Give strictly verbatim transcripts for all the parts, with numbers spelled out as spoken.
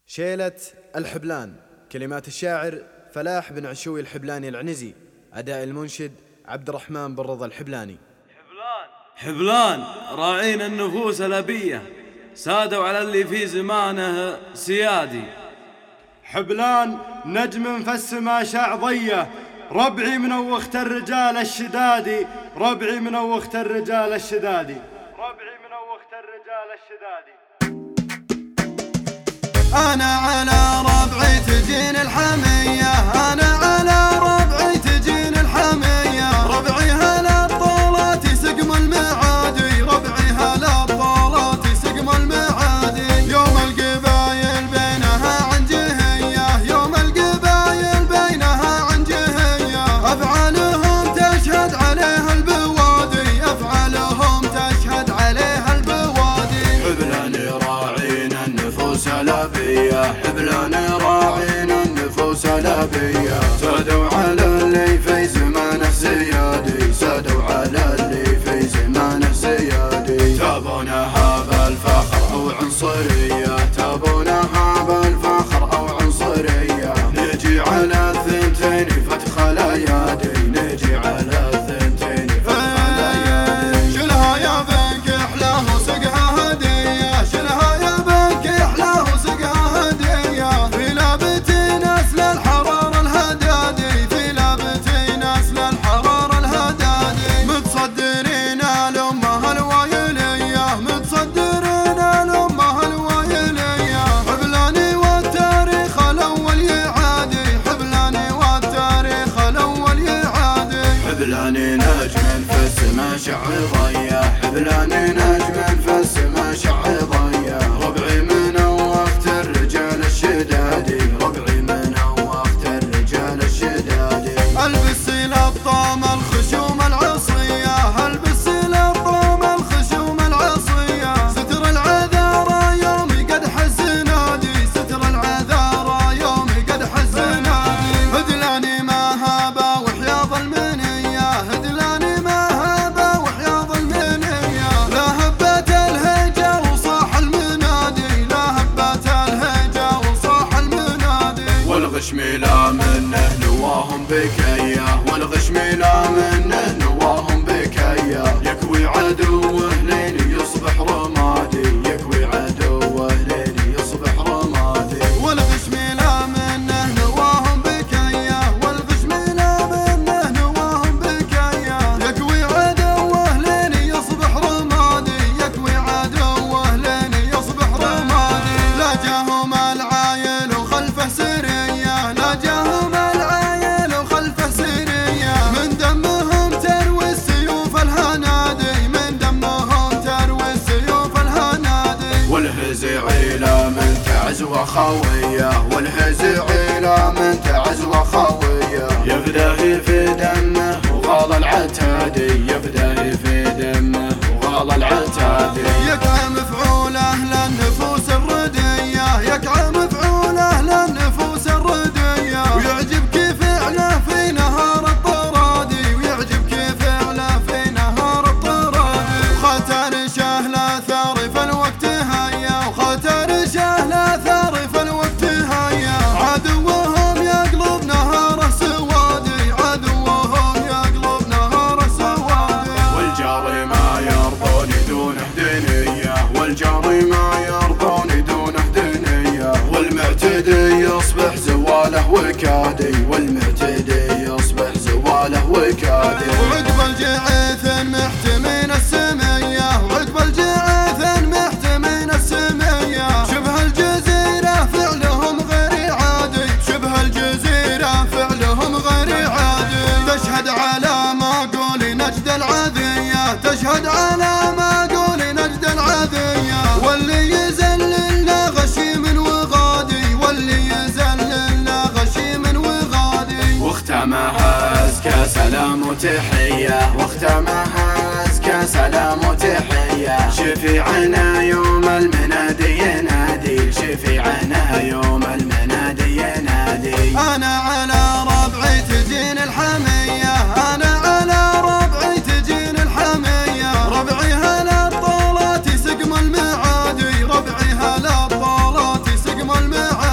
شيلة الحبلان، كلمات الشاعر فلاح بن عشوي الحبلاني العنزي، أداء المنشد عبد الرحمن بن رضا الحبلاني. حبلان حبلان راعين النفوس الأبية، سادوا على اللي في زمانه سيادي. حبلان نجم في السما شعضية، ربعي من وقت الرجال الشدادي، ربعي من وقت الرجال الشدادي، ربعي من وقت الرجال الشدادي. أنا على ربعي تجين الحمية، أنا على ربعي تجين الحمية، ربعي هلا الطولات سقم المعادي، ربعي هلا الطولات سقم المعادي. يوم القبايل بينها عن جهية، يوم القبايل بينها عن جهية، أفعالهم تشهد عليها البوادي، أفعالهم تشهد عليها البوادي. حبلان راعين النفوس الأبية، حبلان راعين النفوس الأبية، سادوا على اللي في زمانه سيادي، سادوا على اللي في زمانه سيادي. تابونها بالفخر أو عنصرية، تابونها بالفخر أو عنصرية، نجي على الثنتين فتح الأيادي، نجي على الثنتين فتح الأيادي. شلها يا بنك أحلاه وسقها هدية، شلها يا بنك أحلاه وسقها هدية، في لابتي نسل الحرار الهدادي، في لابتي نسل الحرار الهدادي. متصدرين الأمة الويلية، متصدرين الأمة الويلية، حبلاني والتاريخ الأول يعادي، حبلاني والتاريخ الأول يعادي. حبلاني نجم في السما شعضية، حبلاني نجم في السما شعضية، ربعي من وقت الرجال الشدادي، ربعي من وقت الرجال الشدادي. البس الابطام الخشوم العصية، البس الابطام الخشوم العصية، ستر العذارى يومي قد حزنادي، ستر العذارى يومي قد حزنادي. هدلاني ما هابا وحياض المنية، هدلاني ما هابا وحياض المنية، لا هبت الهجا وصاح المنادي، لا هبت الهجا وصاح المنادي. والغشم لا منه نواهم بكيه، والغشم لا منه نواهم بكيه، يكوي عدوه لين يصبح رمادي، يكوي عدوه لين يصبح رمادي. والغشم لا منه نواهم بكيه، والغشم لا منه نواهم بكيه، يكوي عدوه لين يصبح رمادي، يكوي عدوه لين يصبح رمادي. لا جاهم العايل وخلفه سريه، لا جاهم العايل وخلفه سريه، من دمهم تروي السيوف الهنادي، من دمهم تروي السيوف الهنادي. والهزيعي لا من تعز وخويه، والهزيعي لا من تعز وخويه، يفداه في دمه وغال العتادي، يفداه في دمه وغال العتادي. يكعى مفعوله للنفوس الردية، يكعى مفعوله للنفوس الردية، ويعجبك فعله في نهار الطرادي، ويعجبك فعله في نهار الطرادي. وخاتر شهله ثار في الوقت هيا، وخاتر شهله ثار في الوقت هيا، عدوهم يقلب نهاره سوادي، عدوهم يقلب نهاره سوادي. والجار ما يرضون دونه دنية، والجار ما يرضون دونه دنية، والمعتدي يصبح زواله وكادي، والمعتدي يصبح زواله وكادي. وعقب الجعيث محتمين السمية، وعقب الجعيث محتمين السمية، شبه الجزيرة فعلهم غير عادي، شبه الجزيرة فعلهم غير عادي. تشهد على ما قولي نجد العذية، تشهد على ما قولي نجد العذية، واللي يذلل لا غشيم وغادي، واللي يذلل لا غشيم وغادي. واختمها أزكى سلام وتحية، واختمها أزكى سلام وتحية، شفيعنا يوم المنادي ينادي، شفيعنا يوم المنادي ينادي. أنا على ربعي تجين الحمية، أنا على ربعي تجين الحمية، ربعي هلا الطولات سقم المعادي، ربعي هلا الطولات سقم المعادي.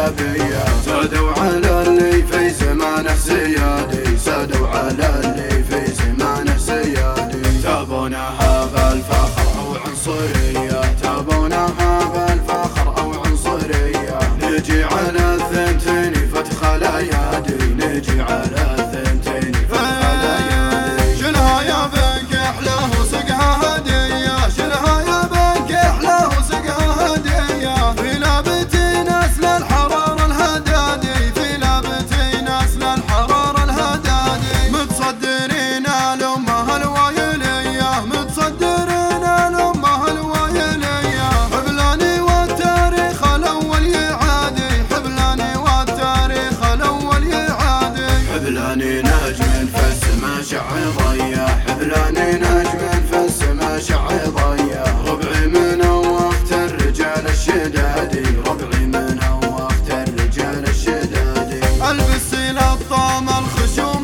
الشبابية سادوا على اللي في زمانه سيادي سادوا على اللي في زمانه سيادي تابونها بالفخر أو عنصرية تابونها بالفخر أو عنصرية نجي على الثنتين فتح الأيادي نجي على الثنتين فتح الأيادي شنها يا بنك أحلاه وسقها هدية شنها يا بنك أحلاه وسقها هدية في لابتين أسل الحرار الهدادي في لابتين أسل الحرار الهدادي متصدرين الأمة الوايلية متصدرين الأمة الوايلية حبلاني والتاريخ الأول يعادي حبلاني والتاريخ الأول يعادي حبلاني نجم في السما شع ضيا حبلاني نجم في السما شع ضيا ربعي من وقت الرجال الشدادي ربعي من وقت الرجال الشدادي البس للطام الخشوم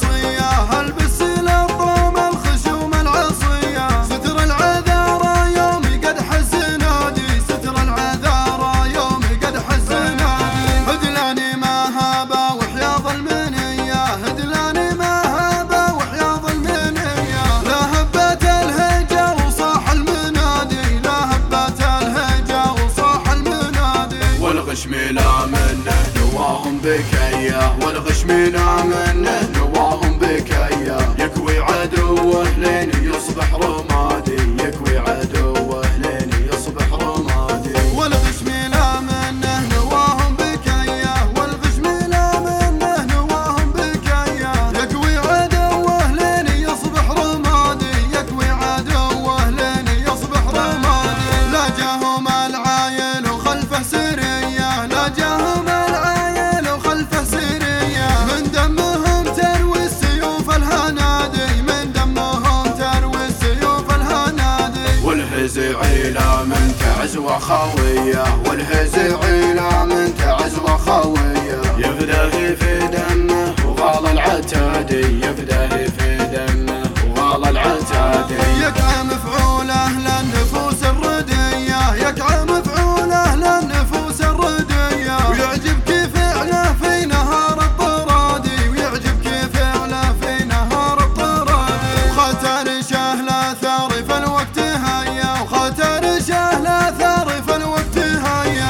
العصية البس للطام الخشوم العصية ستر العذارى يومي قد حزنادي ستر العذارى يومي قد حزنادي هدلاني ما هابا وحياض المنية هدلاني ما هابا وحياض المنية لا هبت الهجا وصاح المنادي لا هبت الهجا وصاح المنادي والغشم لا منه نواهم بكية والغشم لا منه نواهم بكية يكوي عدوه لين يصبح رمادي يكوي عدوه لين يصبح رمادي والغشم لا منه نواهم بكية والغشم لا منه نواهم بكية يكوي عدوه لين يصبح رمادي يكوي عدوه لين يصبح رمادي لا جاهم العايل وخلفه سرية لا جاهم العايل وخلفه سرية من دمهم تروي السيوف الهنادي من دمهم تروي السيوف الهنادي والهزعي لا من تعز وخاوية والهزعي لا من تعز وخاوية يفداه في دمه وغال العتادي يفداه في دمه وغال العتادي يكعى مفعوله للنفوس الردية يكعى مفعوله للنفوس الردية ويعجبك فعله في نهار الطرادي ويعجبك فعله في نهار الطرادي وخطر شهل ثار في الوقت هيا وخطر شهل ثار في الوقت هيا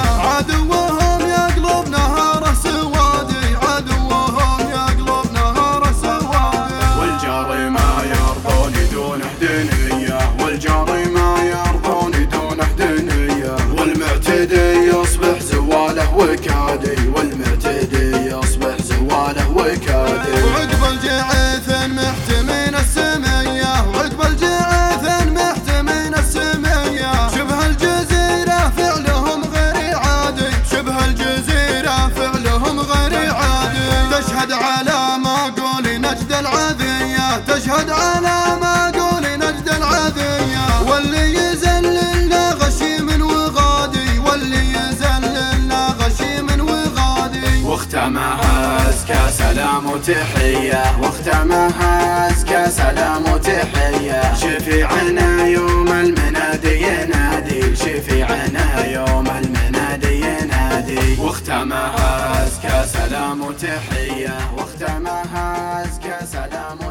عدوهم يقلب نهار سوادي عدوهم يقلب نهار سوادي والجاري ما يرضوني دون حدنية والجاري ما يرضوني دون حدنية والمعتدي يصبح زواله وكادي والمعتدي يصبح زواله وكادي وعقب الجعيث محتمين السمية وعقب الجعيث محتمين السمية شبه الجزيرة فعلهم غير عادي شبه الجزيرة فعلهم غير عادي تشهد على ما قولي نجد العذية تشهد على ما قولي نجد العذية واللي يذللنا غشيم وغادي واللي يذللنا غشيم وغادي واختمها أزكى سلام وتحية واختمها أزكى سلام وتحية شفيعنا يوم المنادي ينادي شفيعنا يوم المنادي ينادي واختمها أزكى سلام وتحية واختمها أزكى سلام